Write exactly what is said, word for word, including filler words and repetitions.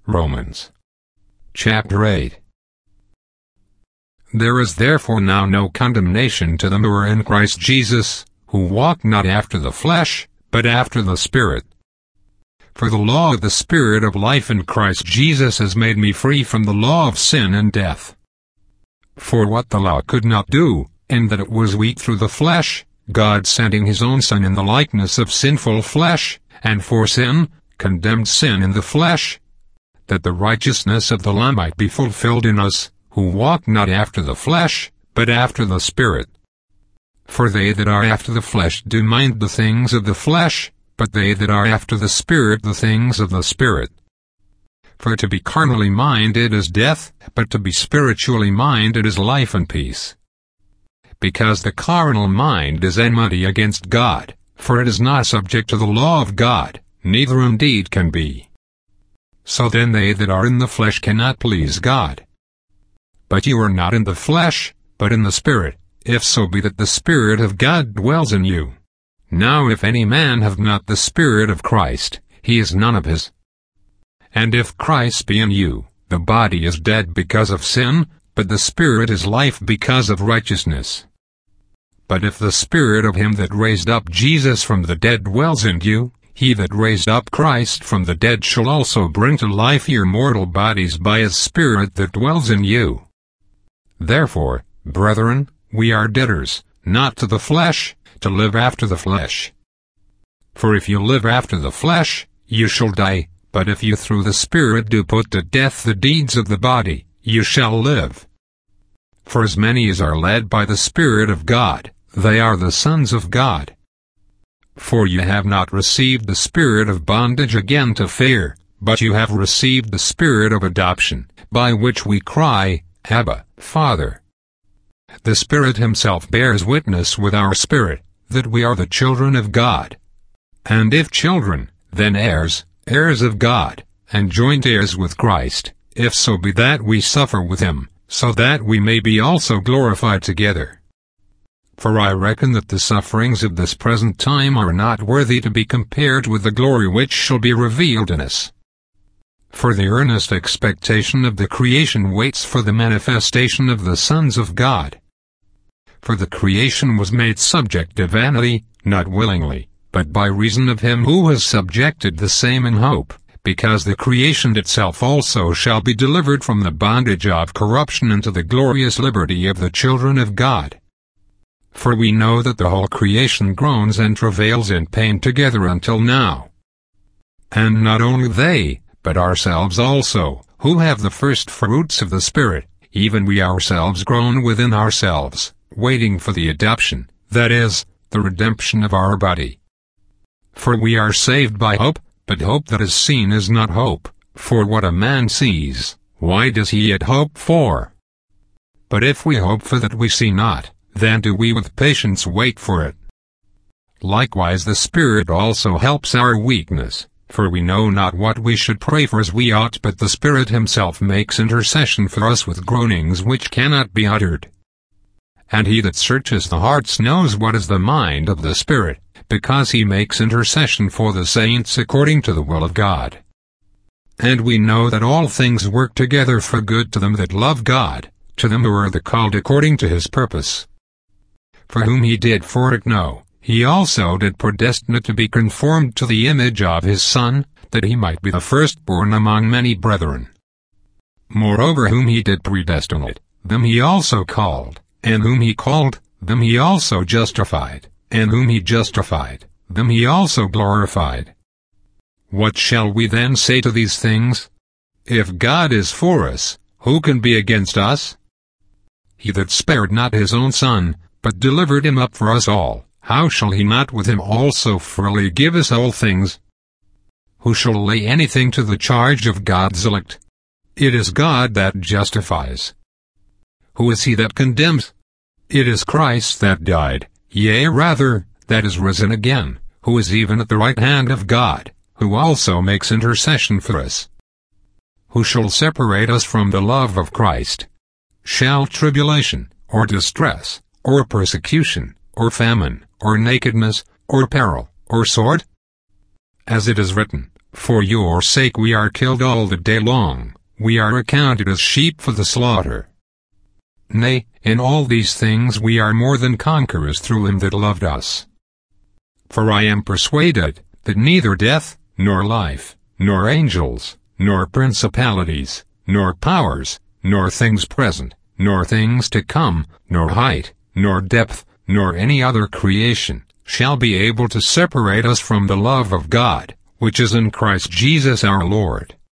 Romans chapter eight. There is therefore now no condemnation to them who are in Christ Jesus, who walk not after the flesh, but after the Spirit. For the law of the Spirit of life in Christ Jesus has made me free from the law of sin and death. For what the law could not do, in that it was weak through the flesh, God sending his own Son in the likeness of sinful flesh, and for sin, condemned sin in the flesh, that the righteousness of the law might be fulfilled in us, who walk not after the flesh, but after the Spirit. For they that are after the flesh do mind the things of the flesh, but they that are after the Spirit the things of the Spirit. For to be carnally minded is death, but to be spiritually minded is life and peace. Because the carnal mind is enmity against God, for it is not subject to the law of God, neither indeed can be. So then they that are in the flesh cannot please God. But you are not in the flesh, but in the Spirit, if so be that the Spirit of God dwells in you. Now if any man have not the Spirit of Christ, he is none of his. And if Christ be in you, the body is dead because of sin, but the Spirit is life because of righteousness. But if the Spirit of him that raised up Jesus from the dead dwells in you, he that raised up Christ from the dead shall also bring to life your mortal bodies by his Spirit that dwells in you. Therefore, brethren, we are debtors, not to the flesh, to live after the flesh. For if you live after the flesh, you shall die, but if you through the Spirit do put to death the deeds of the body, you shall live. For as many as are led by the Spirit of God, they are the sons of God. For you have not received the spirit of bondage again to fear, but you have received the Spirit of adoption, by which we cry, Abba, Father. The Spirit himself bears witness with our spirit, that we are the children of God. And if children, then heirs, heirs of God, and joint heirs with Christ, if so be that we suffer with him, so that we may be also glorified together. For I reckon that the sufferings of this present time are not worthy to be compared with the glory which shall be revealed in us. For the earnest expectation of the creation waits for the manifestation of the sons of God. For the creation was made subject to vanity, not willingly, but by reason of him who has subjected the same in hope, because the creation itself also shall be delivered from the bondage of corruption into the glorious liberty of the children of God. For we know that the whole creation groans and travails in pain together until now. And not only they, but ourselves also, who have the first fruits of the Spirit, even we ourselves groan within ourselves, waiting for the adoption, that is, the redemption of our body. For we are saved by hope, but hope that is seen is not hope, for what a man sees, why does he yet hope for? But if we hope for that we see not, then do we with patience wait for it. Likewise the Spirit also helps our weakness, for we know not what we should pray for as we ought, but the Spirit himself makes intercession for us with groanings which cannot be uttered. And he that searches the hearts knows what is the mind of the Spirit, because he makes intercession for the saints according to the will of God. And we know that all things work together for good to them that love God, to them who are the called according to his purpose. For whom he did foreknow, he also did predestinate to be conformed to the image of his Son, that he might be the firstborn among many brethren. Moreover whom he did predestinate, them he also called, and whom he called, them he also justified, and whom he justified, them he also glorified. What shall we then say to these things? If God is for us, who can be against us? He that spared not his own Son, but delivered him up for us all, how shall he not with him also freely give us all things? Who shall lay anything to the charge of God's elect? It is God that justifies. Who is he that condemns? It is Christ that died, yea rather, that is risen again, who is even at the right hand of God, who also makes intercession for us. Who shall separate us from the love of Christ? Shall tribulation, or distress, or persecution, or famine, or nakedness, or peril, or sword? As it is written, For your sake we are killed all the day long, we are accounted as sheep for the slaughter. Nay, in all these things we are more than conquerors through him that loved us. For I am persuaded, that neither death, nor life, nor angels, nor principalities, nor powers, nor things present, nor things to come, nor height, nor depth, nor any other creation, shall be able to separate us from the love of God, which is in Christ Jesus our Lord.